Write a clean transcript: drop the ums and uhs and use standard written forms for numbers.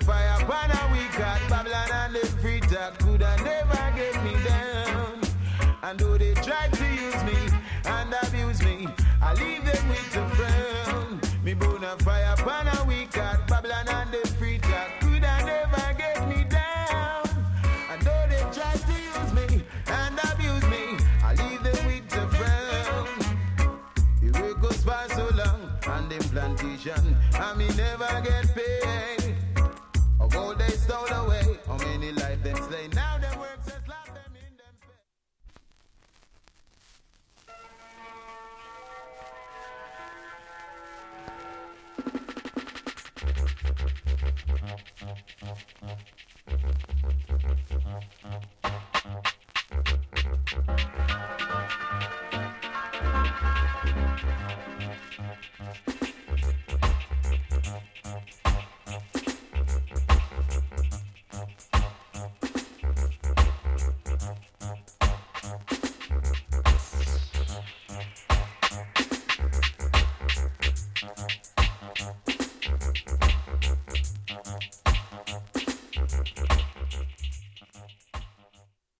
fire upon a weak heart. Babylon and them free talk coulda never get me down. And though they try to use me and abuse me, I leave them with a frown. Me burn a fire upon a weak heart. Babylon and them free talk coulda never get me down. And though they try to use me and abuse me, I leave them with a frown. The work goes for so long on them plantation, and me never get paid. Of all they stole away, how many life them slay. Now them works has lost them in them space.